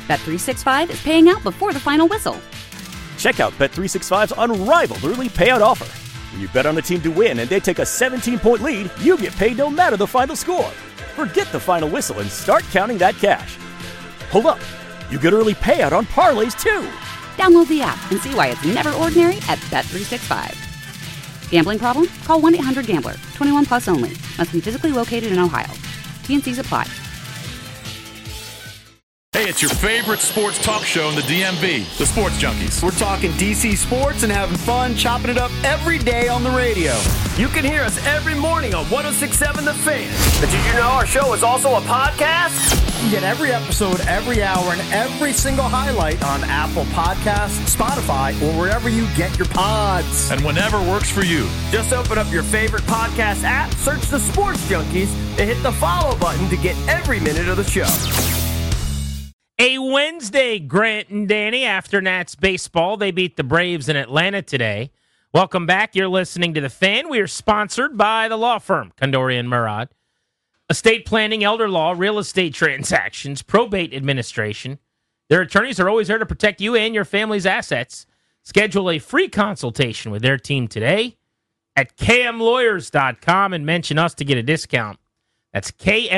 Bet365 is paying out before the final whistle. Check out Bet365's unrivaled early payout offer. When you bet on a team to win and they take a 17-point lead, you get paid no matter the final score. Forget the final whistle and start counting that cash. Hold up. You get early payout on parlays, too. Download the app and see why it's never ordinary at Bet365. Gambling problem? Call 1-800-GAMBLER. 21 plus only. Must be physically located in Ohio. T&Cs apply. Hey, it's your favorite sports talk show in the DMV, the Sports Junkies. We're talking DC sports and having fun, chopping it up every day on the radio. You can hear us every morning on 106.7 The Fan. But did you know our show is also a podcast? You get every episode, every hour, and every single highlight on Apple Podcasts, Spotify, or wherever you get your pods. And whenever works for you. Just open up your favorite podcast app, search the Sports Junkies, and hit the follow button to get every minute of the show. A Wednesday, Grant and Danny, after Nats baseball. They beat the Braves in Atlanta today. Welcome back. You're listening to The Fan. We are sponsored by the law firm, Kondori and Murad. Estate planning, elder law, real estate transactions, probate administration. Their attorneys are always there to protect you and your family's assets. Schedule a free consultation with their team today at kmlawyers.com and mention us to get a discount. That's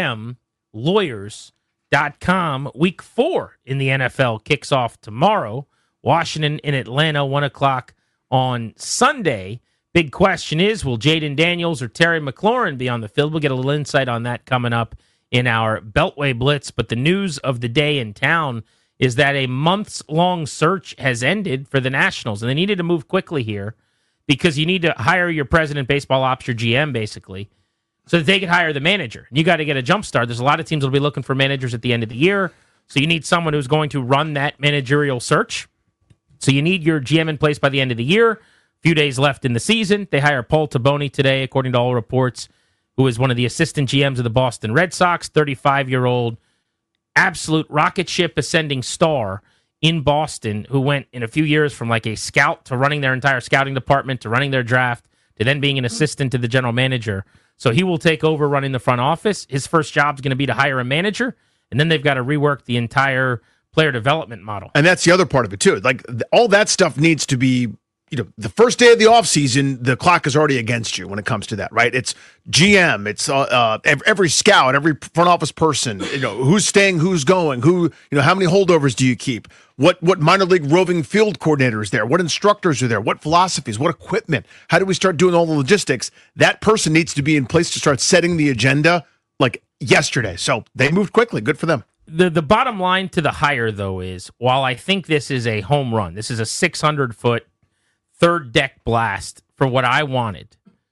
kmlawyers.com. Week 4 in the NFL kicks off tomorrow. Washington in Atlanta, 1 o'clock on Sunday. Big question is, will Jaden Daniels or Terry McLaurin be on the field? We'll get a little insight on that coming up in our Beltway Blitz. But the news of the day in town is that a months-long search has ended for the Nationals, and they needed to move quickly here because you need to hire your president, baseball ops, your GM, basically, so that they can hire the manager. And you got to get a jump start. There's a lot of teams that will be looking for managers at the end of the year, so you need someone who's going to run that managerial search. So you need your GM in place by the end of the year. Few days left in the season. They hire Paul Taboni today, according to all reports, who is one of the assistant GMs of the Boston Red Sox, 35-year-old, absolute rocket ship ascending star in Boston, who went in a few years from like a scout to running their entire scouting department to running their draft to then being an assistant to the general manager. So he will take over running the front office. His first job is going to be to hire a manager, and then they've got to rework the entire player development model. And that's the other part of it, too. Like, all that stuff needs to be, the first day of the offseason, the clock is already against you when it comes to that, right? It's GM, it's every scout, every front office person, who's staying, who's going, how many holdovers do you keep? What minor league roving field coordinator is there? What instructors are there? What philosophies? What equipment? How do we start doing all the logistics? That person needs to be in place to start setting the agenda like yesterday. So they moved quickly. Good for them. The bottom line to the hire, though, is while I think this is a home run, this is a 600-foot third deck blast for what I wanted,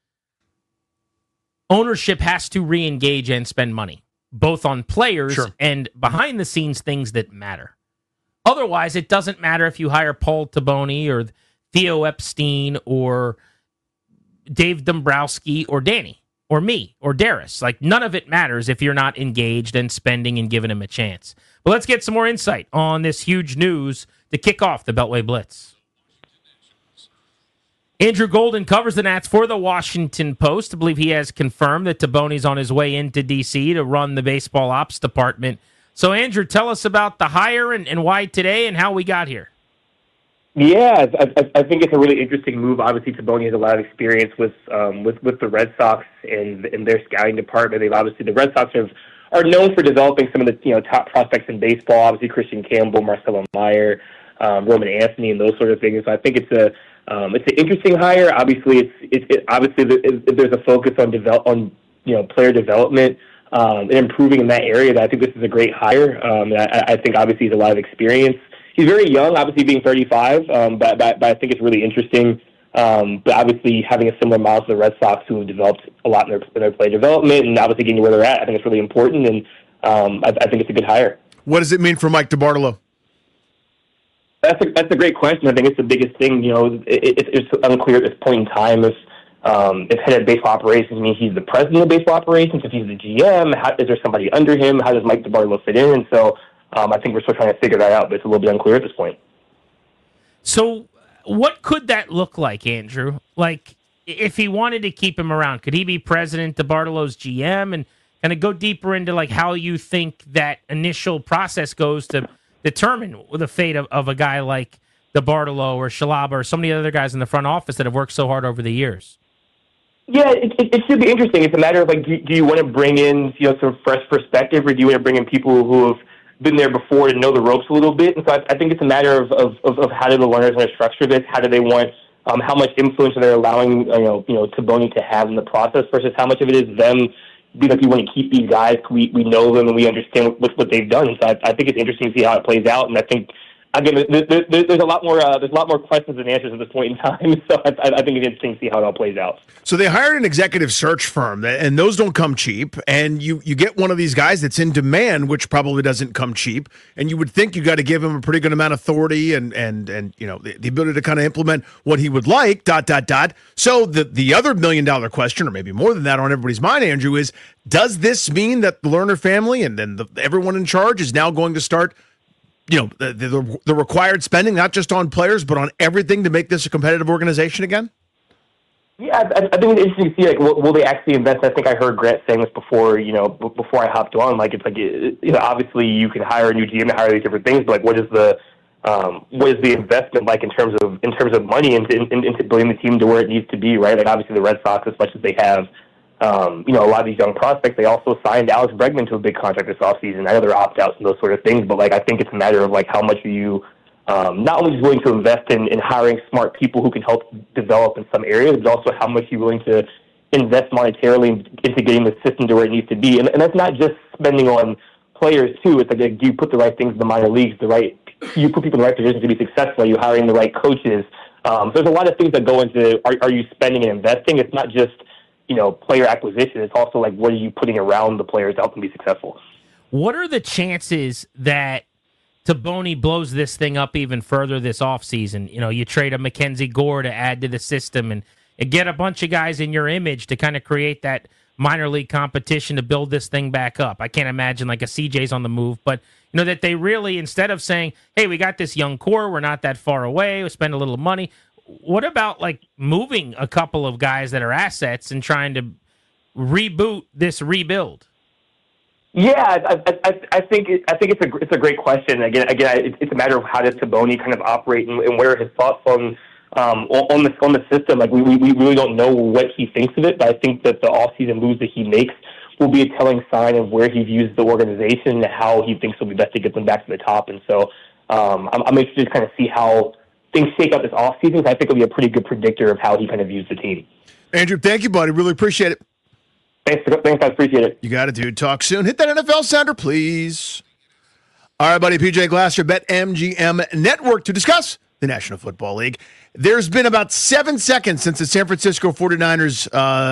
ownership has to re-engage and spend money, both on players and behind-the-scenes things that matter. Otherwise, it doesn't matter if you hire Paul Taboni or Theo Epstein or Dave Dombrowski or Danny or me or Darius. Like, none of it matters if you're not engaged and spending and giving him a chance. But let's get some more insight on this huge news to kick off the Beltway Blitz. Andrew Golden covers the Nats for the Washington Post. I believe he has confirmed that Taboni's on his way into D.C. to run the baseball ops department. So, Andrew, tell us about the hire and why today and how we got here. Yeah, I think it's a really interesting move. Obviously, Taboni has a lot of experience with the Red Sox and their scouting department. The Red Sox are known for developing some of the top prospects in baseball. Obviously, Christian Campbell, Marcelo Meyer, Roman Anthony, and those sort of things. So I think it's an interesting hire. Obviously, there's a focus on player development and improving in that area. I think this is a great hire. I think obviously he has a lot of experience. He's very young, obviously being 35, but I think it's really interesting. But obviously having a similar model to the Red Sox, who have developed a lot in their player development, and obviously getting where they're at, I think it's really important, and I think it's a good hire. What does it mean for Mike DiBartolo? That's a great question. I think it's the biggest thing. It's unclear at this point in time if head of baseball operations means he's the president of baseball operations, if he's the GM, is there somebody under him? How does Mike DiBartolo fit in? And so I think we're still trying to figure that out, but it's a little bit unclear at this point. So what could that look like, Andrew? Like, if he wanted to keep him around, could he be president, DiBartolo's GM, and kind of go deeper into like how you think that initial process goes to determine the fate of a guy like DeBartolo or Shalaba or so many other guys in the front office that have worked so hard over the years. Yeah, it should be interesting. It's a matter of, like, do you want to bring in, some fresh perspective, or do you want to bring in people who have been there before and know the ropes a little bit? And so I think it's a matter of how do the learners want to structure this? How do they want, how much influence are they allowing, Taboni to have in the process versus how much of it is them being like, we want to keep these guys, we know them and we understand what they've done. So I think it's interesting to see how it plays out. And I think, again, there's a lot more questions than answers at this point in time. So I think it's interesting to see how it all plays out. So they hired an executive search firm, and those don't come cheap. And you get one of these guys that's in demand, which probably doesn't come cheap. And you would think you got to give him a pretty good amount of authority and the ability to kind of implement what he would like. ... So the other $1 million question, or maybe more than that, on everybody's mind, Andrew, is: does this mean that the Lerner family and then everyone in charge is now going to start, the required spending, not just on players, but on everything to make this a competitive organization again? Yeah, I think it's interesting to see, like, will they actually invest? I think I heard Grant saying this before, before I hopped on. Like, it's like, obviously you can hire a new GM and hire these different things, but like, what is the investment like in terms of money into building the team to where it needs to be, right? Like, obviously the Red Sox, as much as they have, a lot of these young prospects, they also signed Alex Bregman to a big contract this offseason. I know there are opt-outs and those sort of things, but like, I think it's a matter of like, how much are you not only just willing to invest in hiring smart people who can help develop in some areas, but also how much you're willing to invest monetarily into getting the system to where it needs to be. And that's not just spending on players too. It's like, do you put the right things in the minor leagues, you put people in the right positions to be successful? Are you hiring the right coaches? There's a lot of things that go into, are you spending and investing? It's not just, player acquisition. It's also like, what are you putting around the players to help them be successful? What are the chances that Taboni blows this thing up even further this offseason? You trade a Mackenzie Gore to add to the system and get a bunch of guys in your image to kind of create that minor league competition to build this thing back up. I can't imagine like a CJ's on the move, but that they really, instead of saying, hey, we got this young core, we're not that far away, we'll spend a little money. What about like moving a couple of guys that are assets and trying to reboot this rebuild? Yeah, I think it's a great question. Again, it's a matter of how does Taboni kind of operate and what are his thoughts on the system. Like, we really don't know what he thinks of it, but I think that the offseason moves that he makes will be a telling sign of where he views the organization and how he thinks it'll be best to get them back to the top. And so I'm interested to kind of see how things shake out this offseason. I think it'll be a pretty good predictor of how he kind of views the team. Andrew, thank you, buddy. Really appreciate it. Thanks, guys. Appreciate it. You got it, dude. Talk soon. Hit that NFL sounder, please. All right, buddy. PJ Glasser, BetMGM Network, to discuss the National Football League. There's been about 7 seconds since the San Francisco 49ers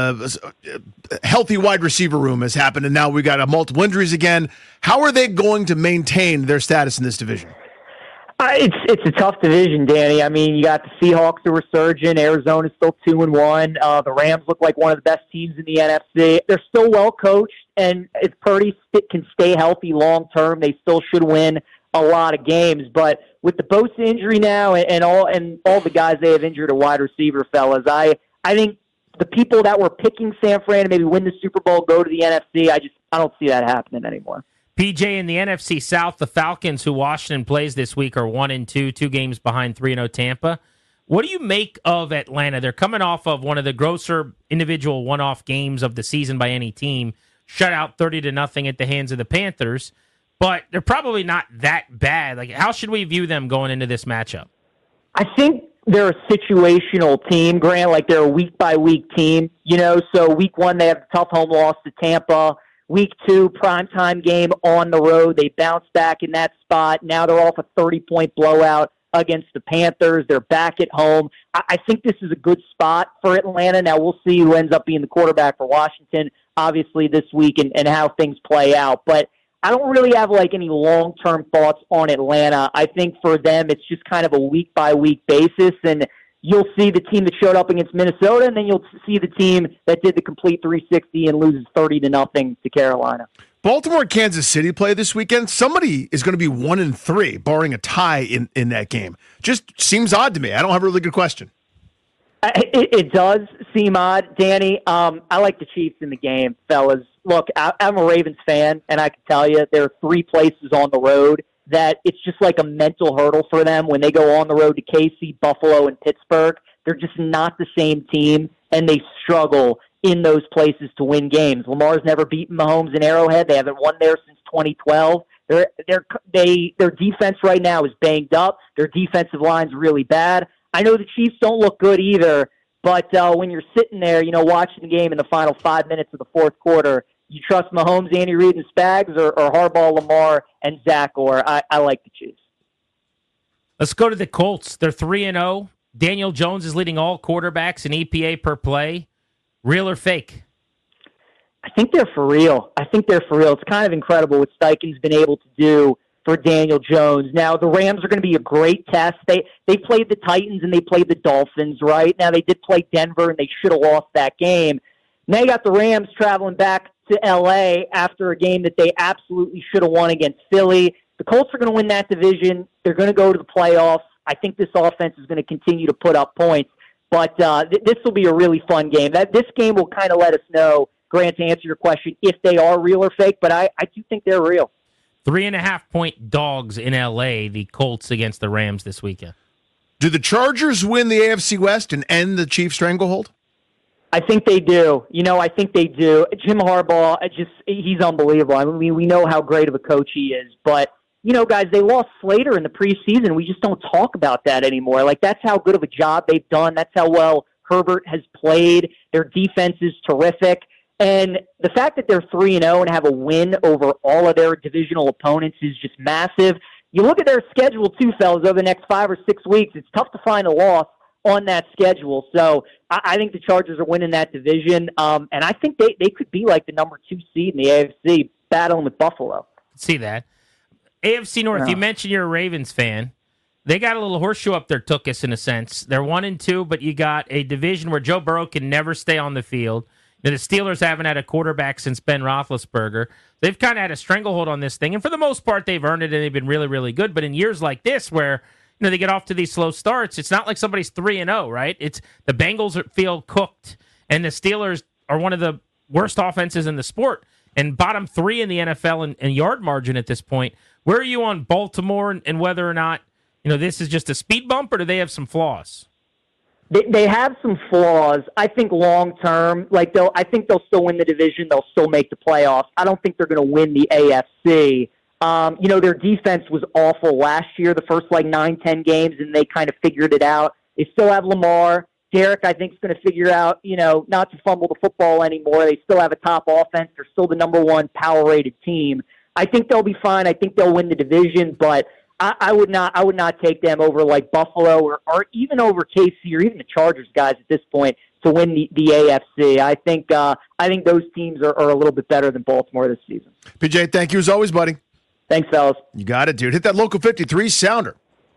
healthy wide receiver room has happened, and now we got multiple injuries again. How are they going to maintain their status in this division? It's a tough division, Danny. I mean, you got the Seahawks who are surging. Arizona's still 2-1. The Rams look like one of the best teams in the NFC. They're still well coached, and if Purdy can stay healthy long term, they still should win a lot of games. But with the Bosa injury now and all the guys they have injured at wide receiver, fellas, I think the people that were picking San Fran to maybe win the Super Bowl go to the NFC. I don't see that happening anymore. PJ, in the NFC South, the Falcons, who Washington plays this week, are 1-2, 2 games behind 3-0 Tampa. What do you make of Atlanta? They're coming off of one of the grosser individual one-off games of the season by any team, shut out 30-0 at the hands of the Panthers, but they're probably not that bad. Like, how should we view them going into this matchup? I think they're a situational team, Grant. Like, they're a week-by-week team, So week 1, they have a tough home loss to Tampa. Week 2, primetime game on the road. They bounce back in that spot. Now they're off a 30-point blowout against the Panthers. They're back at home. I think this is a good spot for Atlanta. Now we'll see who ends up being the quarterback for Washington, obviously, this week and how things play out. But I don't really have any long-term thoughts on Atlanta. I think for them it's just kind of a week-by-week basis, and you'll see the team that showed up against Minnesota, and then you'll see the team that did the complete 360 and loses 30-0 to Carolina. Baltimore and Kansas City play this weekend. Somebody is going to be 1-3, barring a tie in that game. Just seems odd to me. I don't have a really good question. It does seem odd, Danny. I like the Chiefs in the game, fellas. Look, I'm a Ravens fan, and I can tell you there are 3 places on the road that it's just like a mental hurdle for them when they go on the road to KC, Buffalo, and Pittsburgh. They're just not the same team, and they struggle in those places to win games. Lamar's never beaten Mahomes in Arrowhead. They haven't won there since 2012. Their defense right now is banged up. Their defensive line's really bad. I know the Chiefs don't look good either, but when you're sitting there, watching the game in the final 5 minutes of the fourth quarter, you trust Mahomes, Andy Reid, and Spags, or Harbaugh, Lamar, and Zach Orr? I like the Chiefs. Let's go to the Colts. They're 3-0. Daniel Jones is leading all quarterbacks in EPA per play. Real or fake? I think they're for real. It's kind of incredible what Steichen's been able to do for Daniel Jones. Now, the Rams are going to be a great test. They played the Titans and they played the Dolphins, right? Now, they did play Denver, and they should have lost that game. Now you got the Rams traveling back to L.A. after a game that they absolutely should have won against Philly. The Colts are going to win that division. They're going to go to the playoffs. I think this offense is going to continue to put up points. But this will be a really fun game. This game will kind of let us know, Grant, to answer your question, if they are real or fake. But I do think they're real. 3.5-point dogs in L.A., the Colts against the Rams this weekend. Do the Chargers win the AFC West and end the Chiefs' stranglehold? I think they do. I think they do. Jim Harbaugh, he's unbelievable. I mean, we know how great of a coach he is. But, guys, they lost Slater in the preseason. We just don't talk about that anymore. Like, that's how good of a job they've done. That's how well Herbert has played. Their defense is terrific. And the fact that they're 3-0 and have a win over all of their divisional opponents is just massive. You look at their schedule, too, fellas, over the next 5 or 6 weeks. It's tough to find a loss on that schedule. So I think the Chargers are winning that division. And I think they could be like the number 2 seed in the AFC, battling with Buffalo. See that. AFC North, You mentioned you're a Ravens fan. They got a little horseshoe up their tuchus in a sense. They're 1-2, but you got a division where Joe Burrow can never stay on the field. Now, the Steelers haven't had a quarterback since Ben Roethlisberger. They've kind of had a stranglehold on this thing, and for the most part, they've earned it, and they've been really, really good. But in years like this, where they get off to these slow starts, it's not like somebody's 3-0, right? It's the Bengals feel cooked, and the Steelers are one of the worst offenses in the sport, and bottom 3 in the NFL in yard margin at this point. Where are you on Baltimore and whether or not this is just a speed bump, or do they have some flaws? They have some flaws. I think long term, I think they'll still win the division. They'll still make the playoffs. I don't think they're going to win the AFC. Their defense was awful last year, the first 9-10 games, and they kind of figured it out. They still have Lamar. Derek, I think, is going to figure out, not to fumble the football anymore. They still have a top offense. They're still the number 1 power-rated team. I think they'll be fine. I think they'll win the division, but I would not take them over Buffalo or even over KC or even the Chargers guys at this point to win the AFC. I think those teams are a little bit better than Baltimore this season. PJ, thank you as always, buddy. Thanks, fellas. You got it, dude. Hit that Local 53 sounder.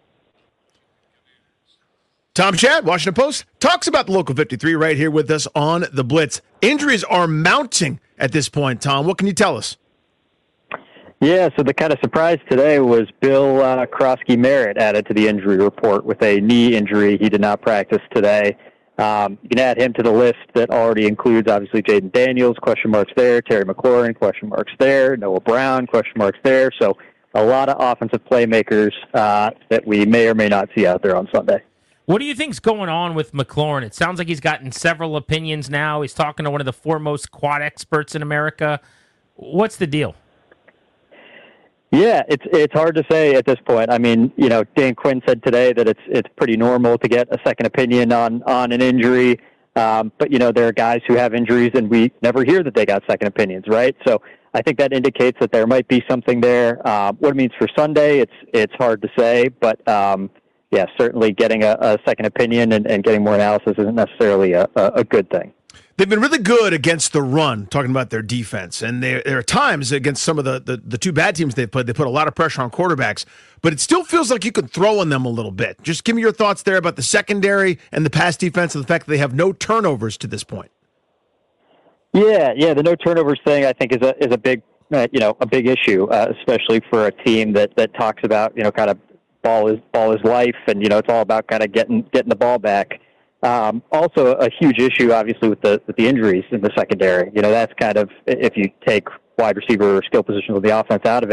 Tom Chad, Washington Post, talks about the Local 53 right here with us on The Blitz. Injuries are mounting at this point, Tom. What can you tell us? Yeah, so the kind of surprise today was Bill Krosky-Merritt added to the injury report with a knee injury. He did not practice today. You can add him to the list that already includes, obviously, Jaden Daniels, question marks there, Terry McLaurin, question marks there, Noah Brown, question marks there. So a lot of offensive playmakers that we may or may not see out there on Sunday. What do you think's going on with McLaurin? It sounds like he's gotten several opinions now. He's talking to one of the foremost quad experts in America. What's the deal? Yeah, it's hard to say at this point. I mean, Dan Quinn said today that it's pretty normal to get a second opinion on an injury. But there are guys who have injuries and we never hear that they got second opinions, right? So I think that indicates that there might be something there. What it means for Sunday, it's hard to say, but certainly getting a second opinion and getting more analysis isn't necessarily a good thing. They've been really good against the run, talking about their defense. And there are times against some of the two bad teams they've played, they put a lot of pressure on quarterbacks. But it still feels like you could throw on them a little bit. Just give me your thoughts there about the secondary and the pass defense and the fact that they have no turnovers to this point. Yeah, the no turnovers thing I think is a big a big issue, especially for a team that talks about kind of ball is life, and it's all about kind of getting the ball back. Also, a huge issue, obviously, with the injuries in the secondary. That's kind of, if you take wide receiver or skill positions of the offense out of it,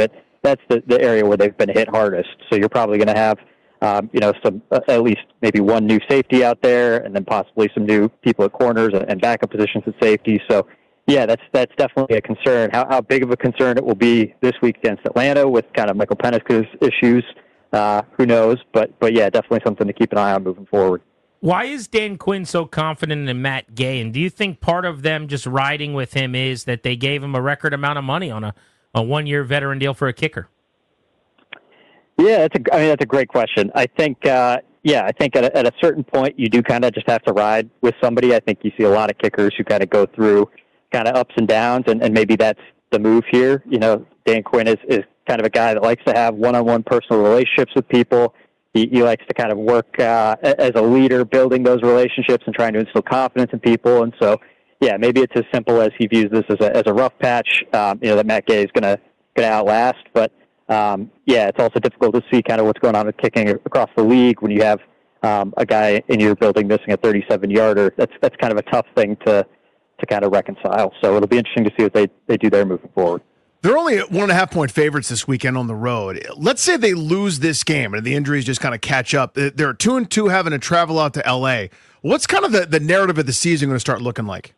that's the area where they've been hit hardest. So you're probably going to have, some at least maybe one new safety out there, and then possibly some new people at corners and backup positions at safety. So, yeah, that's definitely a concern. How big of a concern it will be this week against Atlanta with kind of Michael Penix's issues, who knows? But yeah, definitely something to keep an eye on moving forward. Why is Dan Quinn so confident in Matt Gay? And do you think part of them just riding with him is that they gave him a record amount of money on a one-year veteran deal for a kicker? Yeah, that's a great question. I think, at a certain point, you do kind of just have to ride with somebody. I think you see a lot of kickers who kind of go through kind of ups and downs, and maybe that's the move here. Dan Quinn is kind of a guy that likes to have one-on-one personal relationships with people. He likes to kind of work as a leader, building those relationships and trying to instill confidence in people. And so, yeah, maybe it's as simple as he views this as a rough patch, that Matt Gay is going to outlast. But, it's also difficult to see kind of what's going on with kicking across the league when you have a guy in your building missing a 37-yarder. That's kind of a tough thing to kind of reconcile. So it'll be interesting to see what they do there moving forward. They're only 1.5-point favorites this weekend on the road. Let's say they lose this game and the injuries just kind of catch up. They're 2-2 having to travel out to L.A. What's kind of the narrative of the season going to start looking like?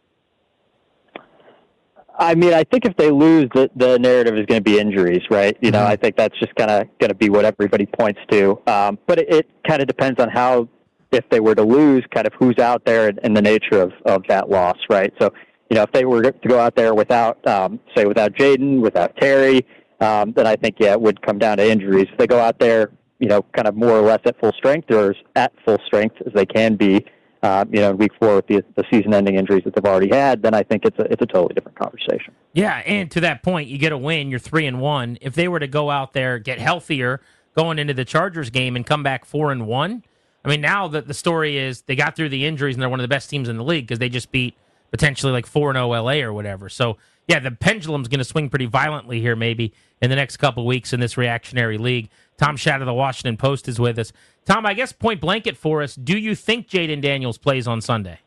I mean, I think if they lose, the narrative is going to be injuries, right? I think that's just kind of going to be what everybody points to. But it kind of depends on how, if they were to lose, kind of who's out there and the nature of that loss, right? So, if they were to go out there without Jaden, without Terry, then I think, it would come down to injuries. If they go out there, kind of more or less at full strength or as at full strength as they can be, in week 4 with the season-ending injuries that they've already had, then I think it's a totally different conversation. Yeah, and to that point, you get a win, you're 3-1. If they were to go out there, get healthier going into the Chargers game and come back 4-1, I mean, now the story is they got through the injuries and they're one of the best teams in the league because they just beat potentially like 4-0 LA or whatever. So, yeah, the pendulum's going to swing pretty violently here maybe in the next couple of weeks in this reactionary league. Tom Schad of the Washington Post is with us. Tom, I guess point blanket for us, do you think Jaden Daniels plays on Sunday?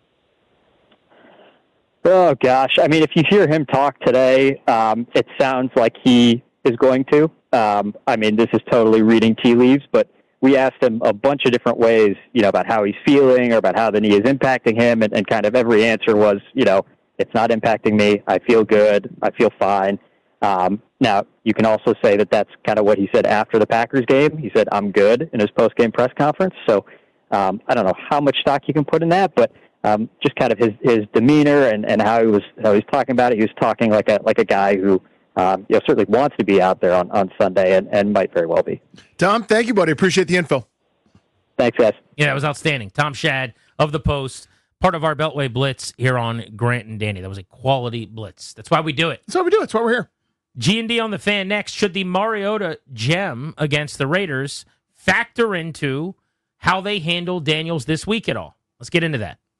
Oh, gosh. I mean, if you hear him talk today, it sounds like he is going to. I mean, this is totally reading tea leaves, but we asked him a bunch of different ways, about how he's feeling or about how the knee is impacting him, and kind of every answer was, it's not impacting me. I feel good. I feel fine. Now, you can also say that that's kind of what he said after the Packers game. He said, I'm good in his post-game press conference. So I don't know how much stock you can put in that, but just kind of his demeanor and how he's talking about it. He was talking like a guy who certainly wants to be out there on Sunday and might very well be. Tom, thank you, buddy. Appreciate the info. Thanks, guys. Yeah, that was outstanding. Tom Schad of the Post, part of our Beltway Blitz here on Grant and Danny. That was a quality blitz. That's why we do it. That's why we do it. That's why we're here. G&D on the Fan next. Should the Mariota gem against the Raiders factor into how they handle Daniels this week at all? Let's get into that.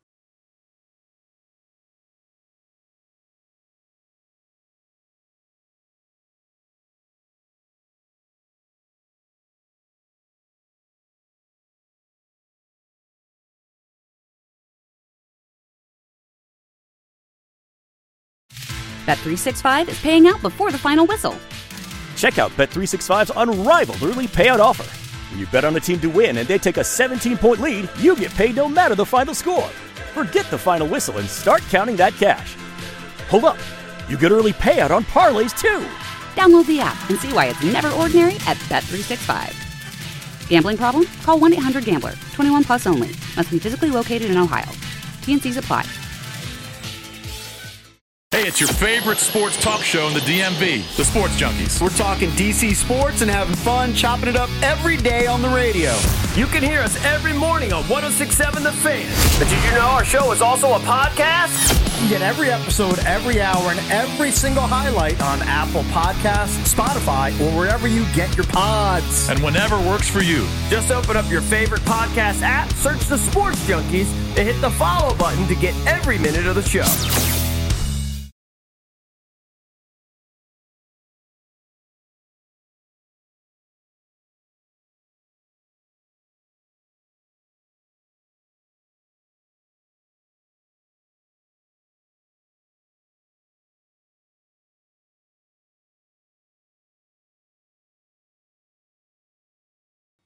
Bet365 is paying out before the final whistle. Check out Bet365's unrivaled early payout offer. When you bet on a team to win and they take a 17-point lead, you get paid no matter the final score. Forget the final whistle and start counting that cash. Hold up. You get early payout on parlays, too. Download the app and see why it's never ordinary at Bet365. Gambling problem? Call 1-800-GAMBLER. 21 plus only. Must be physically located in Ohio. T&Cs apply. Hey, it's your favorite sports talk show in the DMV, the Sports Junkies. We're talking DC sports and having fun, chopping it up every day on the radio. You can hear us every morning on 106.7 The Fan. But did you know our show is also a podcast? You get every episode, every hour, and every single highlight on Apple Podcasts, Spotify, or wherever you get your pods. And whenever works for you. Just open up your favorite podcast app, search the Sports Junkies, and hit the follow button to get every minute of the show.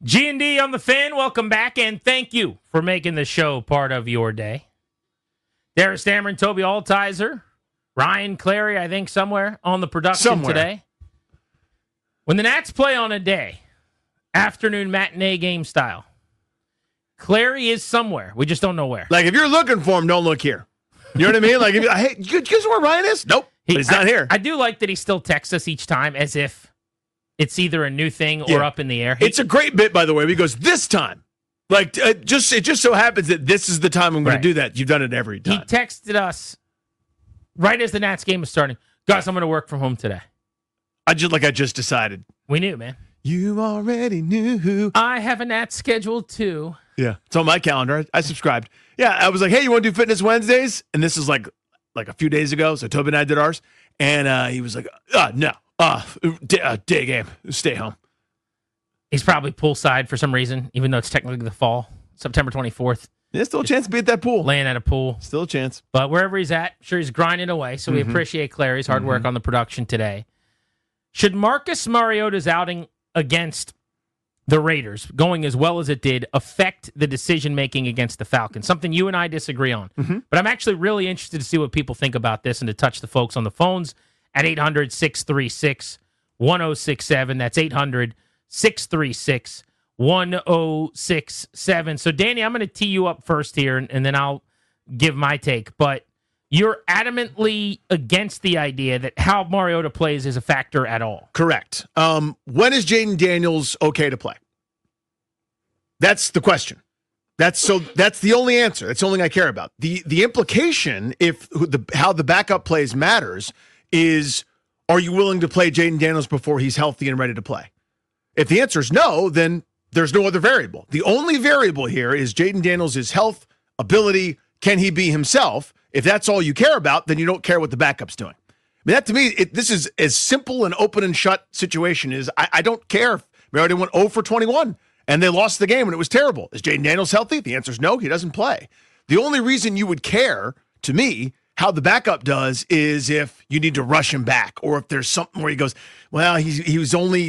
G&D on the Fan, welcome back, and thank you for making the show part of your day. Darius Dameron, Toby Altizer, Ryan Clary, I think, somewhere on the production today. When the Nats play on a day, afternoon matinee game style, Clary is somewhere. We just don't know where. Like, if you're looking for him, don't look here. You know what I mean? Like, if hey, guess where Ryan is? Nope. He's not here. I do like that he still texts us each time as if it's either a new thing or up in the air. It's a great bit, by the way. He goes, this time. Like, it just so happens that this is the time I'm going to do that. You've done it every time. He texted us right as the Nats game was starting. Guys, I'm going to work from home today. I just decided. We knew, man. You already knew. I have a Nats schedule, too. Yeah. It's on my calendar. I subscribed. Yeah, I was like, hey, you want to do Fitness Wednesdays? And this is like a few days ago. So Toby and I did ours. And he was like, no. Day game. Stay home. He's probably poolside for some reason, even though it's technically the fall, September 24th. There's still a chance to be at that pool. Laying at a pool. Still a chance. But wherever he's at, sure he's grinding away. So we appreciate Clary's hard work on the production today. Should Marcus Mariota's outing against the Raiders, going as well as it did, affect the decision-making against the Falcons? Something you and I disagree on. But I'm actually really interested to see what people think about this and to touch the folks on the phones at 800-636-1067. That's 800-636-1067. So, Danny, I'm going to tee you up first here, and then I'll give my take. But you're adamantly against the idea that how Mariota plays is a factor at all. Correct. When is Jaden Daniels okay to play? That's the question. That's the only answer. That's the only thing I care about. The implication, how the backup plays matters, is, are you willing to play Jaden Daniels before he's healthy and ready to play? If the answer is no, then there's no other variable. The only variable here is Jaden Daniels' health, ability, can he be himself? If that's all you care about, then you don't care what the backup's doing. I mean, that to me, this is as simple an open and shut situation as I don't care if Mariota went 0 for 21 and they lost the game and it was terrible. Is Jaden Daniels healthy? The answer is no, he doesn't play. The only reason you would care, to me, how the backup does is if you need to rush him back, or if there's something where he goes, well, he's only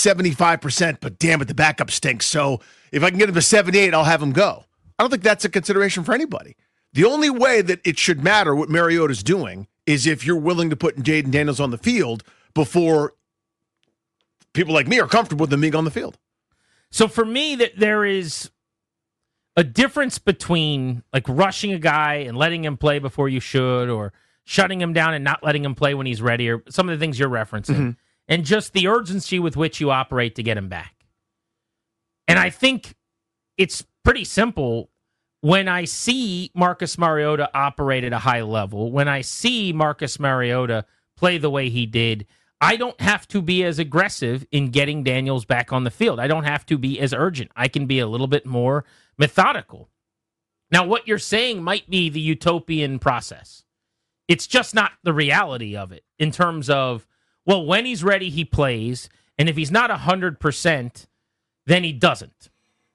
75%, but damn it, the backup stinks. So if I can get him to 78, I'll have him go. I don't think that's a consideration for anybody. The only way that it should matter what Mariota's doing is if you're willing to put Jaden Daniels on the field before people like me are comfortable with them being on the field. So for me, that there is a difference between like rushing a guy and letting him play before you should, or shutting him down and not letting him play when he's ready, or some of the things you're referencing, and just the urgency with which you operate to get him back. And I think it's pretty simple. When I see Marcus Mariota operate at a high level, when I see Marcus Mariota play the way he did, I don't have to be as aggressive in getting Daniels back on the field. I don't have to be as urgent. I can be a little bit more methodical. Now, what you're saying might be the utopian process. It's just not the reality of it in terms of, well, when he's ready, he plays, and if he's not 100%, then he doesn't.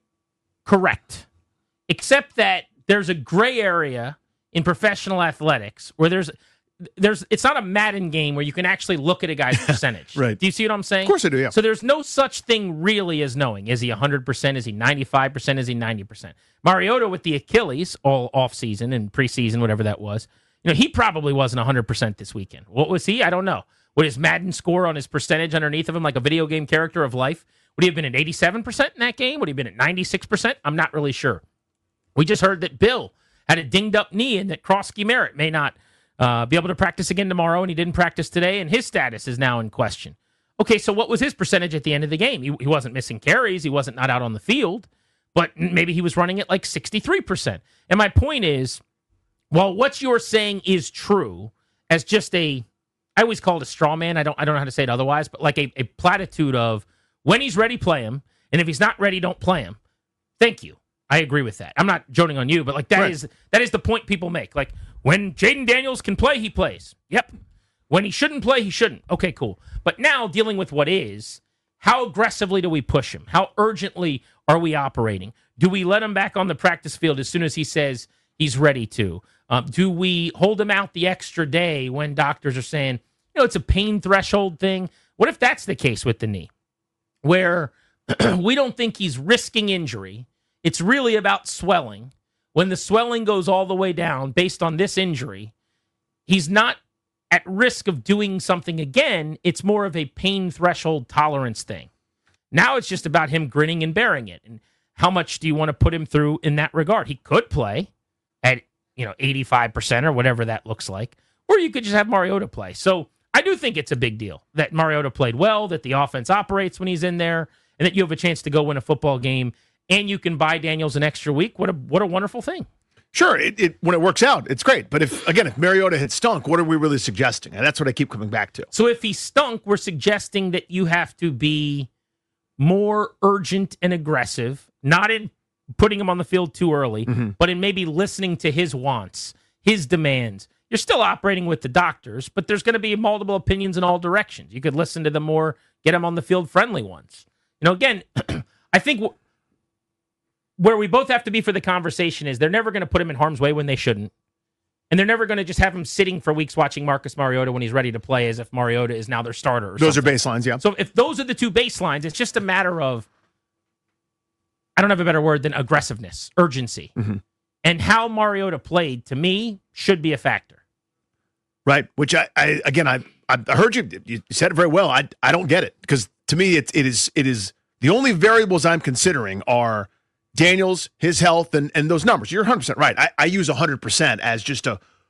Correct. Except that there's a gray area in professional athletics where there's it's not a Madden game where you can actually look at a guy's percentage. Right. Do you see what I'm saying? Of course I do, yeah. So there's no such thing really as knowing. Is he 100%? Is he 95%? Is he 90%? Mariota with the Achilles all offseason and preseason, whatever that was, he probably wasn't 100% this weekend. What was he? I don't know. Would his Madden score on his percentage underneath of him, like a video game character of life, would he have been at 87% in that game? Would he have been at 96%? I'm not really sure. We just heard that Bill had a dinged-up knee and that Krosky Merritt may not be able to practice again tomorrow, and he didn't practice today, and his status is now in question. Okay, so what was his percentage at the end of the game? He wasn't missing carries. He wasn't not out on the field, but maybe he was running at like 63%. And my point is, while what you're saying is true, as just I always call it a straw man. I don't know how to say it otherwise, but like a platitude of when he's ready, play him, and if he's not ready, don't play him. Thank you. I agree with that. I'm not joning on you, but like that is the point people make. Like, when Jaden Daniels can play, he plays. Yep. When he shouldn't play, he shouldn't. Okay, cool. But now, dealing with what is, how aggressively do we push him? How urgently are we operating? Do we let him back on the practice field as soon as he says he's ready to? Do we hold him out the extra day when doctors are saying, it's a pain threshold thing? What if that's the case with the knee? Where we don't think he's risking injury. It's really about swelling. When the swelling goes all the way down based on this injury, he's not at risk of doing something again. It's more of a pain threshold tolerance thing. Now it's just about him grinning and bearing it. And how much do you want to put him through in that regard? He could play at 85% or whatever that looks like, or you could just have Mariota play. So I do think it's a big deal that Mariota played well, that the offense operates when he's in there, and that you have a chance to go win a football game, and you can buy Daniels an extra week. What a wonderful thing. Sure, when it works out, it's great. But if Mariota had stunk, what are we really suggesting? And that's what I keep coming back to. So if he stunk, we're suggesting that you have to be more urgent and aggressive, not in putting him on the field too early, but in maybe listening to his wants, his demands. You're still operating with the doctors, but there's going to be multiple opinions in all directions. You could listen to the more, get him on the field friendly ones. Again, I think where we both have to be for the conversation is they're never going to put him in harm's way when they shouldn't. And they're never going to just have him sitting for weeks watching Marcus Mariota when he's ready to play as if Mariota is now their starter. Those are baselines, yeah. So if those are the two baselines, it's just a matter of, I don't have a better word than aggressiveness, urgency. And how Mariota played, to me, should be a factor. Right, which I heard you said it very well. I don't get it, because to me it is the only variables I'm considering are Daniels, his health, and those numbers. You're 100% right. I use 100% as just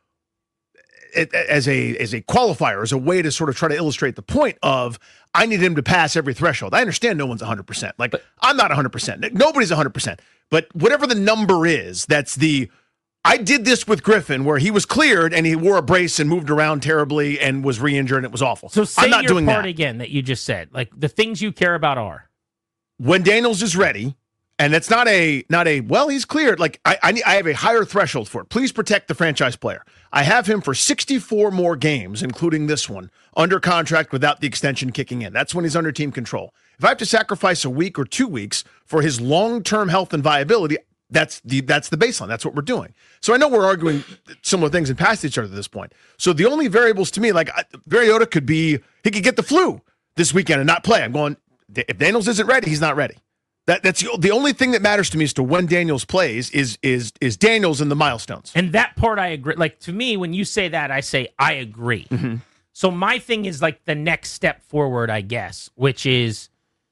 as a qualifier, as a way to sort of try to illustrate the point of I need him to pass every threshold. I understand no one's 100%. I'm not 100%. Nobody's 100%. But whatever the number is, I did this with Griffin where he was cleared and he wore a brace and moved around terribly and was re-injured and it was awful. So say I'm not your doing part that. again that you just said. Like the things you care about are when Daniels is ready. And that's not a well, he's cleared. Like I have a higher threshold for it. Please protect the franchise player. I have him for 64 more games, including this one, under contract without the extension kicking in. That's when he's under team control. If I have to sacrifice a week or 2 weeks for his long-term health and viability, that's the baseline. That's what we're doing. So I know we're arguing similar things and past each other at this point. So the only variables to me, like Mariota he could get the flu this weekend and not play. I'm going, if Daniels isn't ready, he's not ready. That's the only thing that matters to me as to when Daniels plays is Daniels and the milestones. And that part I agree. Like to me, when you say that, I say I agree. So my thing is like the next step forward, I guess, which is,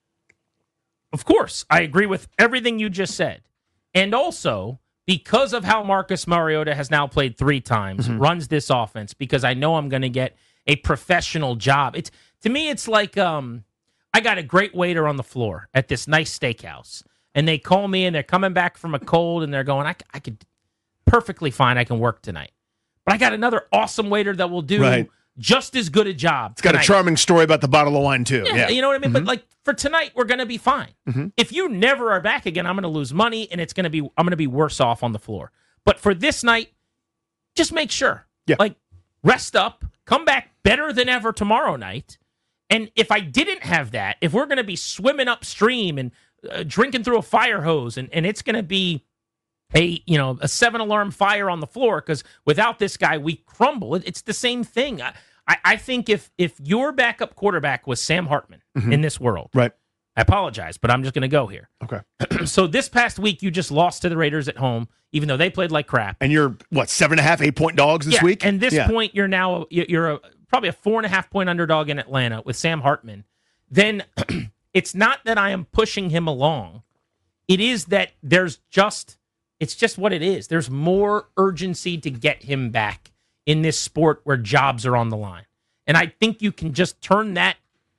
of course, I agree with everything you just said. And also, because of how Marcus Mariota has now played 3 times, runs this offense, because I know I'm going to get a professional job. To me, it's like I got a great waiter on the floor at this nice steakhouse, and they call me, and they're coming back from a cold, and they're going, I could perfectly fine, I can work tonight. But I got another awesome waiter that will do just as good a job It's got tonight. a charming story about the bottle of wine, too. Yeah. You know what I mean? But like for tonight, we're going to be fine. If you never are back again, I'm going to lose money, and I'm going to be worse off on the floor. But for this night, just make sure. Yeah. Like, rest up, come back better than ever tomorrow night. And if I didn't have that, if we're going to be swimming upstream and drinking through a fire hose, and it's going to be a 7-alarm fire on the floor, because without this guy, we crumble. It's the same thing. I think if your backup quarterback was Sam Hartman in this world, right? I apologize, but I'm just going to go here. Okay. So this past week, you just lost to the Raiders at home, even though they played like crap. And you're, 7.5, 8-point dogs this week? And this point, you're now probably a 4.5-point underdog in Atlanta with Sam Hartman. Then it's not that I am pushing him along. It is that it's just what it is. There's more urgency to get him back in this sport where jobs are on the line. And I think you can just turn that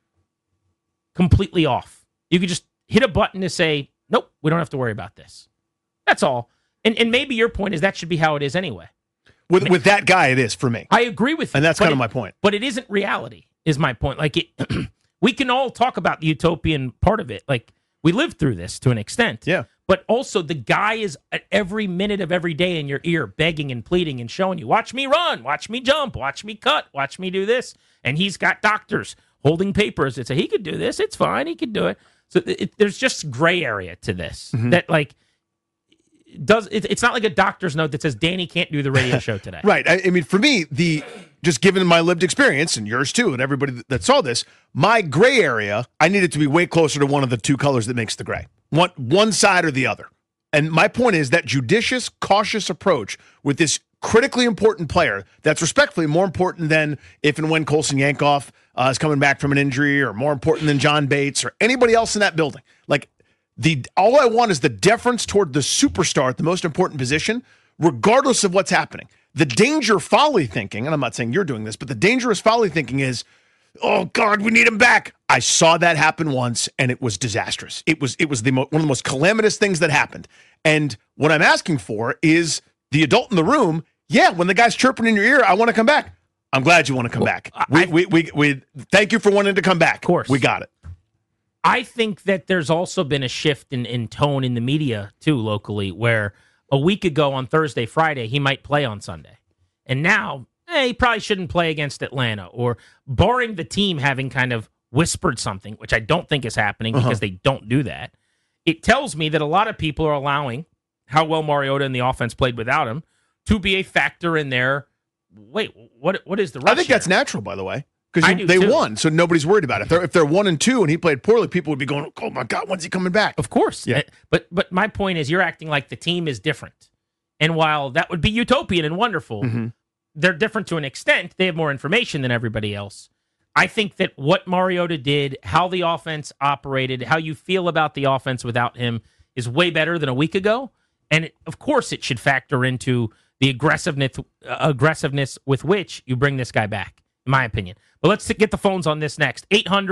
completely off. You could just hit a button to say, nope, we don't have to worry about this. That's all. And maybe your point is that should be how it is anyway. With that guy, it is for me. I agree with you. And that's kind of my point. But it isn't reality, is my point. Like, we can all talk about the utopian part of it. Like, we lived through this to an extent. Yeah. But also, the guy is at every minute of every day in your ear, begging and pleading and showing you, watch me run, watch me jump, watch me cut, watch me do this. And he's got doctors holding papers that say, he could do this, it's fine, he could do it. So there's just gray area to this that, like, it's not like a doctor's note that says Danny can't do the radio show today. Right. I mean, for me, just given my lived experience and yours too, and everybody that saw this, my gray area, I need it to be way closer to one of the two colors that makes the gray. One side or the other. And my point is that judicious, cautious approach with this critically important player that's respectfully more important than if and when Colson Yankoff is coming back from an injury, or more important than John Bates or anybody else in that building. Like, all I want is the deference toward the superstar at the most important position, regardless of what's happening. The danger folly thinking, and I'm not saying you're doing this, but the dangerous folly thinking is, oh God, we need him back. I saw that happen once, and it was disastrous. It was one of the most calamitous things that happened. And what I'm asking for is the adult in the room. Yeah, when the guy's chirping in your ear, I want to come back. I'm glad you want to come back. We thank you for wanting to come back. Of course, we got it. I think that there's also been a shift in tone in the media, too, locally, where a week ago on Thursday, Friday, he might play on Sunday. And now, he probably shouldn't play against Atlanta, or barring the team having kind of whispered something, which I don't think is happening because they don't do that. It tells me that a lot of people are allowing how well Mariota and the offense played without him to be a factor in their, wait, what is the rush? I think that's natural, by the way. Because they won, so nobody's worried about it. If they're 1-2 and he played poorly, people would be going, "Oh my God, when's he coming back?" Of course, yeah. But my point is, you're acting like the team is different, and while that would be utopian and wonderful, they're different to an extent. They have more information than everybody else. I think that what Mariota did, how the offense operated, how you feel about the offense without him, is way better than a week ago, and of course, it should factor into the aggressiveness with which you bring this guy back, in my opinion. But let's get the phones on this next.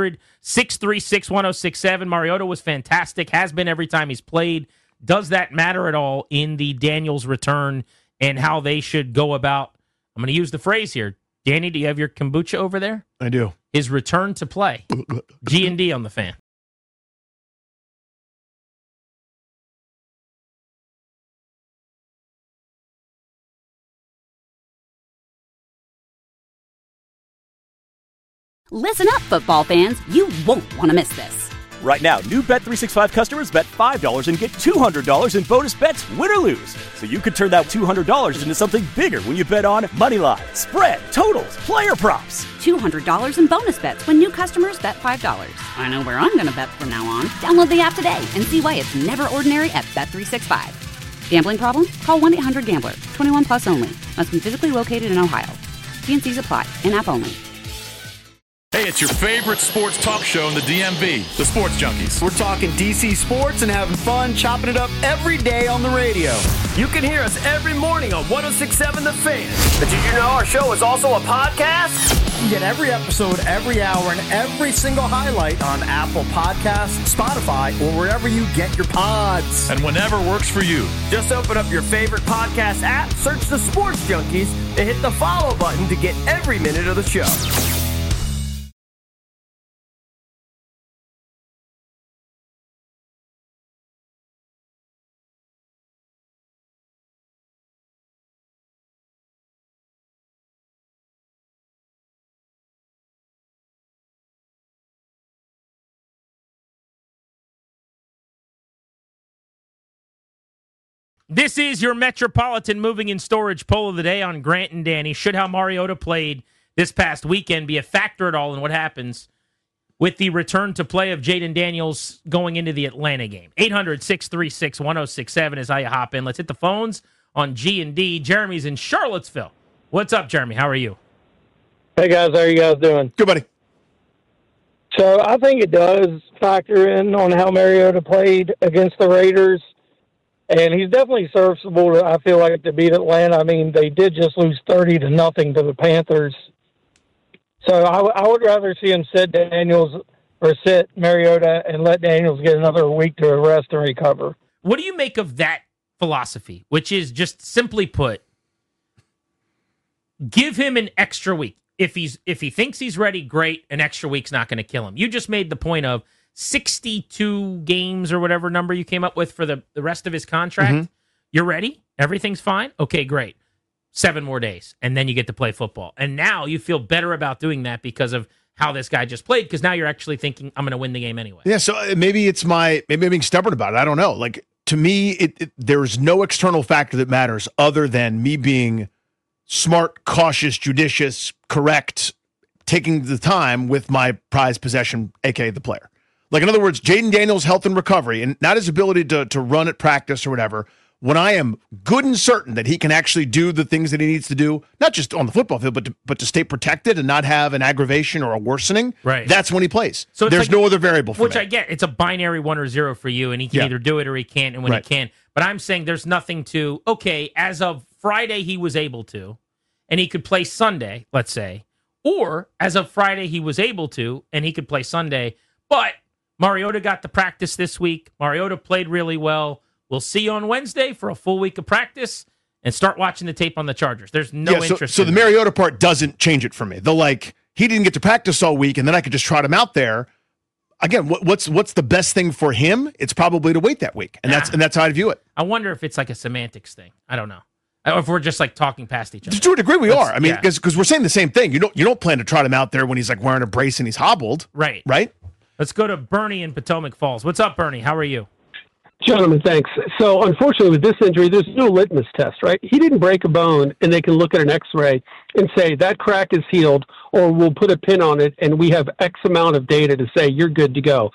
800-636-1067. Mariota was fantastic, has been every time he's played. Does that matter at all in the Daniels return and how they should go about, I'm going to use the phrase here. Danny, do you have your kombucha over there? I do. His return to play. G&D on the Fan. Listen up, football fans. You won't want to miss this. Right now, new Bet365 customers bet $5 and get $200 in bonus bets, win or lose. So you could turn that $200 into something bigger when you bet on moneyline, spread, totals, player props. $200 in bonus bets when new customers bet $5. I know where I'm going to bet from now on. Download the app today and see why it's never ordinary at Bet365. Gambling problem? Call 1-800-GAMBLER. 21 plus only. Must be physically located in Ohio. T&Cs apply. In-app only. Hey, it's your favorite sports talk show in the DMV, the Sports Junkies. We're talking DC sports and having fun, chopping it up every day on the radio. You can hear us every morning on 106.7 The Fan. But did you know our show is also a podcast? You get every episode, every hour, and every single highlight on Apple Podcasts, Spotify, or wherever you get your pods. And whenever works for you. Just open up your favorite podcast app, search the Sports Junkies, and hit the follow button to get every minute of the show. This is your Metropolitan Moving and Storage poll of the day on Grant and Danny. Should how Mariota played this past weekend be a factor at all in what happens with the return to play of Jaden Daniels going into the Atlanta game? 800-636-1067 is how you hop in. Let's hit the phones on G&D. Jeremy's in Charlottesville. What's up, Jeremy? How are you? Hey, guys. How are you guys doing? Good, buddy. So I think it does factor in on how Mariota played against the Raiders. And he's definitely serviceable, I feel like, to beat Atlanta. I mean, they did just lose 30-0 to the Panthers. So I would rather see him sit Daniels or sit Mariota and let Daniels get another week to rest and recover. What do you make of that philosophy, which is just simply put, give him an extra week. If he thinks he's ready, great. An extra week's not going to kill him. You just made the point of 62 games or whatever number you came up with for the rest of his contract. Mm-hmm. You're ready? Everything's fine? Okay, great. 7 more days, and then you get to play football. And now you feel better about doing that because of how this guy just played, because now you're actually thinking, I'm going to win the game anyway. Yeah, so maybe I'm being stubborn about it. I don't know. Like, to me, there's no external factor that matters other than me being smart, cautious, judicious, correct, taking the time with my prized possession, aka the player. Like, in other words, Jayden Daniels' health and recovery, and not his ability to run at practice or whatever, when I am good and certain that he can actually do the things that he needs to do, not just on the football field, but to stay protected and not have an aggravation or a worsening, right, that's when he plays. So there's no other variable for which me. I get. It's a binary 1 or 0 for you, and he can either do it or he can't, and when he can't. But I'm saying there's nothing to, okay, as of Friday he was able to, and he could play Sunday, let's say, or as of Friday he was able to, and he could play Sunday, but Mariota got the practice this week. Mariota played really well. We'll see you on Wednesday for a full week of practice and start watching the tape on the Chargers. There's no interest. So the Mariota part doesn't change it for me. He didn't get to practice all week, and then I could just trot him out there. Again, what's the best thing for him? It's probably to wait that week, and that's how I view it. I wonder if it's like a semantics thing. I don't know. Or if we're just like talking past each other. To a degree, we are. I mean, because we're saying the same thing. You don't plan to trot him out there when he's like wearing a brace and he's hobbled, right? Right. Let's go to Bernie in Potomac Falls. What's up, Bernie? How are you? Gentlemen, thanks. So, unfortunately, with this injury, there's no litmus test, right? He didn't break a bone, and they can look at an X-ray and say that crack is healed, or we'll put a pin on it, and we have X amount of data to say you're good to go.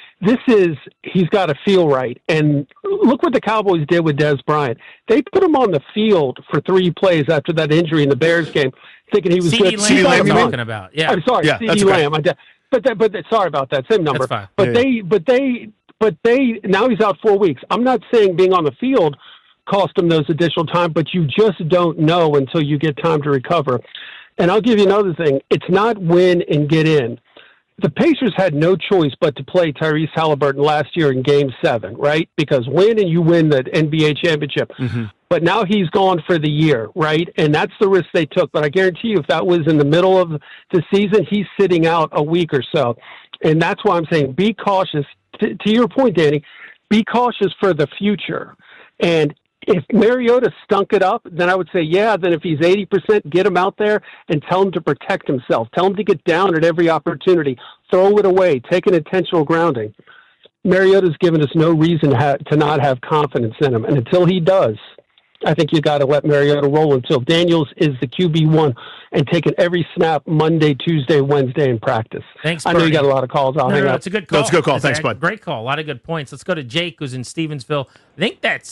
He's got to feel right. And look what the Cowboys did with Dez Bryant. They put him on the field for 3 plays after that injury in the Bears game, thinking he was good. CeeDee Lamb I'm talking about. Yeah. I'm sorry, yeah, CeeDee Lamb. But sorry about that. Same number. That's fine. But they now he's out 4 weeks. I'm not saying being on the field cost him those additional time, but you just don't know until you get time to recover. And I'll give you another thing. It's not win and get in. The Pacers had no choice but to play Tyrese Halliburton last year in Game 7, right? Because win and you win the NBA championship. Mm-hmm. But now he's gone for the year, right? And that's the risk they took. But I guarantee you, if that was in the middle of the season, he's sitting out a week or so. And that's why I'm saying be cautious. To your point, Danny, be cautious for the future. And if Mariota stunk it up, then I would say, then if he's 80%, get him out there and tell him to protect himself. Tell him to get down at every opportunity. Throw it away. Take an intentional grounding. Mariota's given us no reason to not have confidence in him. And until he does, I think you got to let Mariota roll until Daniels is the QB1 and taking every snap Monday, Tuesday, Wednesday in practice. Thanks, I know you got a lot of calls. I'll hang up. It's a good call. That's a good call. Thanks, bud. Great call. A lot of good points. Let's go to Jake, who's in Stevensville. I think that's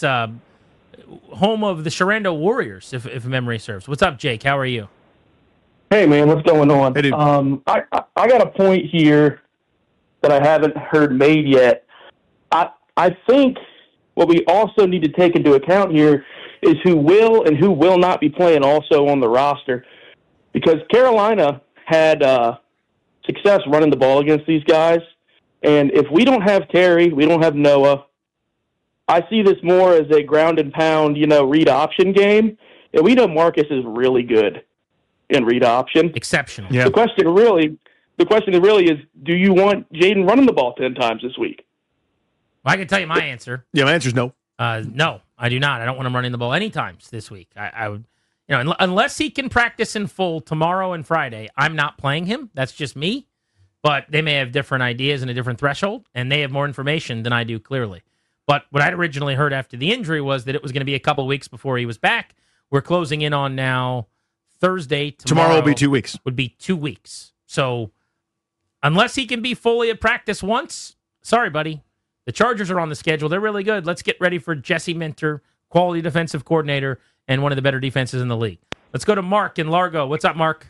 home of the Sharando Warriors, if memory serves. What's up, Jake? How are you? Hey, man. What's going on? Hey, dude. I got a point here that I haven't heard made yet. I think what we also need to take into account here is who will and who will not be playing also on the roster. Because Carolina had success running the ball against these guys. And if we don't have Terry, we don't have Noah, I see this more as a ground and pound, read option game. And we know Marcus is really good in read option. Exceptional. Yeah. The question really is, do you want Jayden running the ball 10 times this week? Well, I can tell you my answer. Yeah, my answer is no. No, I do not. I don't want him running the ball any times this week. I would, unless he can practice in full tomorrow and Friday, I'm not playing him. That's just me. But they may have different ideas and a different threshold, and they have more information than I do, clearly. But what I'd originally heard after the injury was that it was going to be a couple of weeks before he was back. We're closing in on now Thursday. Tomorrow will be 2 weeks. Would be 2 weeks. So unless he can be fully at practice once, sorry, buddy. The Chargers are on the schedule. They're really good. Let's get ready for Jesse Minter, quality defensive coordinator, and one of the better defenses in the league. Let's go to Mark in Largo. What's up, Mark?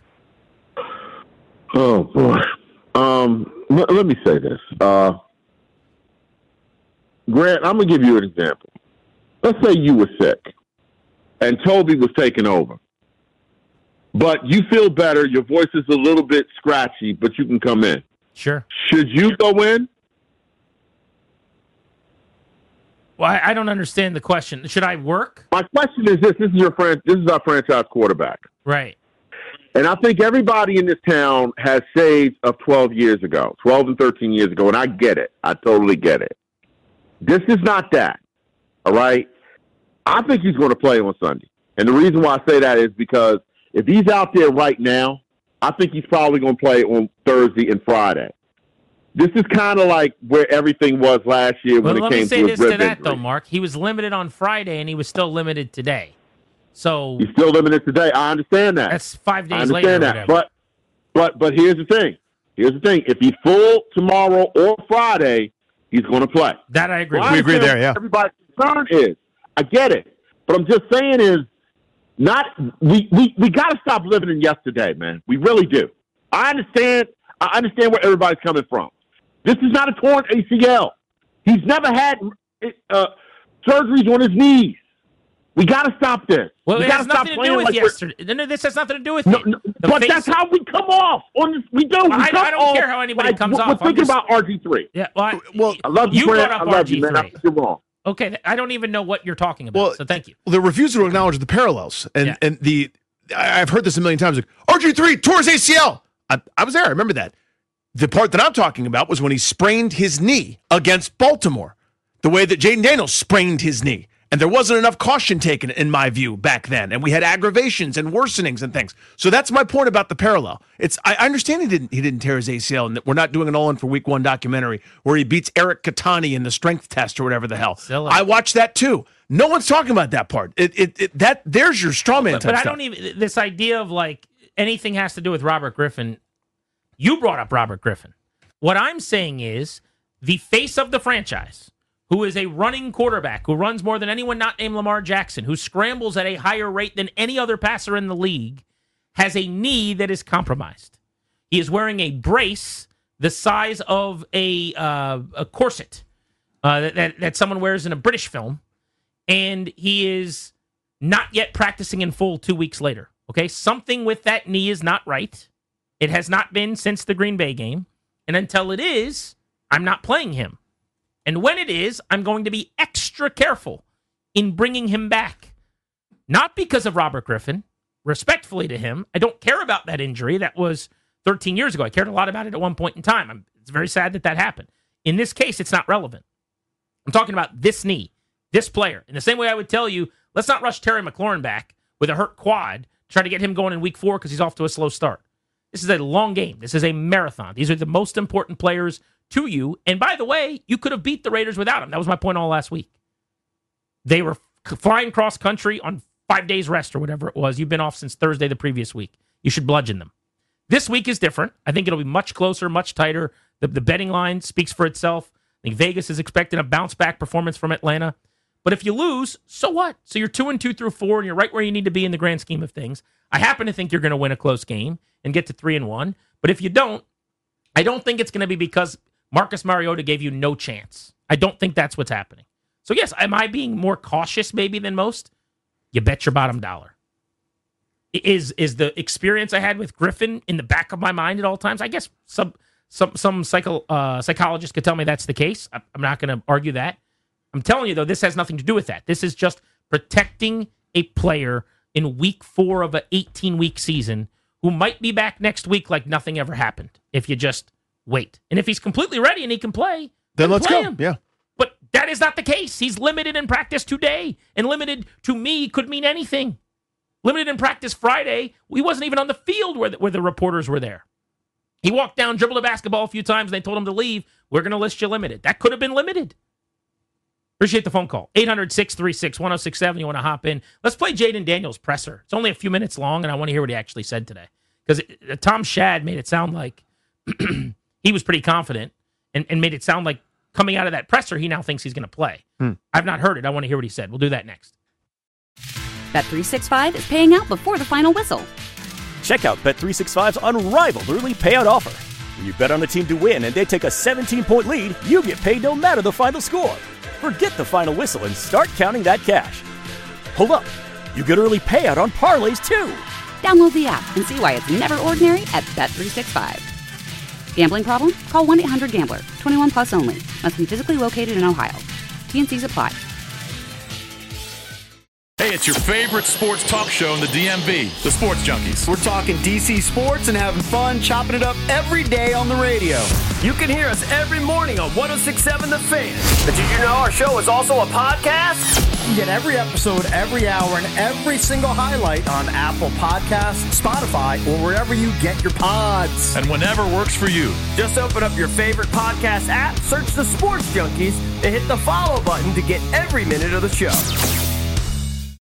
Oh, boy. Let me say this. Grant, I'm going to give you an example. Let's say you were sick and Toby was taking over. But you feel better. Your voice is a little bit scratchy, but you can come in. Sure. Should you go in? Well, I don't understand the question. Should I work? My question is this. This is our franchise quarterback. Right. And I think everybody in this town has shades of 12 years ago, 12 and 13 years ago, and I get it. I totally get it. This is not that, all right? I think he's going to play on Sunday. And the reason why I say that is because if he's out there right now, I think he's probably going to play on Thursday and Friday. This is kind of like where everything was last year when it came to his rib injury. Though, Mark. He was limited on Friday, and he was still limited today. So he's still limited today. I understand that. That's 5 days I later. understand that. But here's the thing. If he's full tomorrow or Friday, he's going to play. That I agree. We agree there. Yeah. Everybody's concern is, I get it, but I'm just saying is, we got to stop living in yesterday, man. We really do. I understand where everybody's coming from. This is not a torn ACL. He's never had surgeries on his knees. We got to stop this. Well, we it has nothing to do with yesterday. No, this has nothing to do with it. But that's how we come off on this. We do. I don't care how anybody comes off. We're thinking about RG3. Yeah. Well, I love you Brad. brought up I love RG3. you, man. I think you're wrong. Okay, I don't even know what you're talking about. So thank you. The reviews will acknowledge the parallels, and I've heard this a million times. Like, RG3 tore his ACL. I was there. I remember that. The part that I'm talking about was when he sprained his knee against Baltimore, the way that Jaden Daniels sprained his knee. And there wasn't enough caution taken, in my view, back then. And we had aggravations and worsenings and things. So that's my point about the parallel. I understand he didn't tear his ACL, and that we're not doing an all-in for Week 1 documentary where he beats Eric Katani in the strength test or whatever the hell. Silly. I watched that too. No one's talking about that part. There's your straw man type But I stuff. don't even this idea of like anything has to do with Robert Griffin. You brought up Robert Griffin. What I'm saying is the face of the franchise, who is a running quarterback, who runs more than anyone not named Lamar Jackson, who scrambles at a higher rate than any other passer in the league, has a knee that is compromised. He is wearing a brace the size of a corset that someone wears in a British film, and he is not yet practicing in full 2 weeks later. Okay, something with that knee is not right. It has not been since the Green Bay game, and until it is, I'm not playing him. And when it is, I'm going to be extra careful in bringing him back. Not because of Robert Griffin. Respectfully to him, I don't care about that injury. That was 13 years ago. I cared a lot about it at one point in time. It's very sad that happened. In this case, it's not relevant. I'm talking about this knee, this player. In the same way I would tell you, let's not rush Terry McLaurin back with a hurt quad, try to get him going in Week 4 because he's off to a slow start. This is a long game. This is a marathon. These are the most important players to you. And by the way, you could have beat the Raiders without him. That was my point all last week. They were flying cross country on 5 days rest or whatever it was. You've been off since Thursday the previous week. You should bludgeon them. This week is different. I think it'll be much closer, much tighter. The betting line speaks for itself. I think Vegas is expecting a bounce-back performance from Atlanta. But if you lose, so what? So you're 2-2 through 4, and you're right where you need to be in the grand scheme of things. I happen to think you're going to win a close game and get to 3-1. But if you don't, I don't think it's going to be because Marcus Mariota gave you no chance. I don't think that's what's happening. So yes, am I being more cautious maybe than most? You bet your bottom dollar. Is the experience I had with Griffin in the back of my mind at all times? I guess some psychologist could tell me that's the case. I'm not going to argue that. I'm telling you, though, this has nothing to do with that. This is just protecting a player in Week 4 of an 18-week season who might be back next week like nothing ever happened if you just wait. And if he's completely ready and he can play, then let's play go. him. Yeah. But that is not the case. He's limited in practice today, and limited to me could mean anything. Limited in practice Friday, he wasn't even on the field where the reporters were there. He walked down, dribbled a basketball a few times, and they told him to leave. We're going to list you limited. That could have been limited. Appreciate the phone call. 800-636-1067. You want to hop in? Let's play Jaden Daniels' presser. It's only a few minutes long, and I want to hear what he actually said today. Because Tom Shad made it sound like he was pretty confident and made it sound like coming out of that presser, he now thinks he's going to play. I've not heard it. I want to hear what he said. We'll do that next. Bet365 is paying out before the final whistle. Check out Bet365's unrivaled early payout offer. When you bet on a team to win and they take a 17-point lead, you get paid no matter the final score. Forget the final whistle and start counting that cash. Hold up. You get early payout on parlays, too. Download the app and see why it's never ordinary at Bet365. Gambling problem? Call 1-800-GAMBLER. 21 plus only. Must be physically located in Ohio. T&Cs apply. Hey, it's your favorite sports talk show in the DMV, the Sports Junkies. We're talking DC sports and having fun, chopping it up every day on the radio. You can hear us every morning on 106.7 The Fan. But did you know our show is also a podcast? You get every episode, every hour, and every single highlight on Apple Podcasts, Spotify, or wherever you get your pods. And whenever works for you. Just open up your favorite podcast app, search The Sports Junkies, and hit the follow button to get every minute of the show.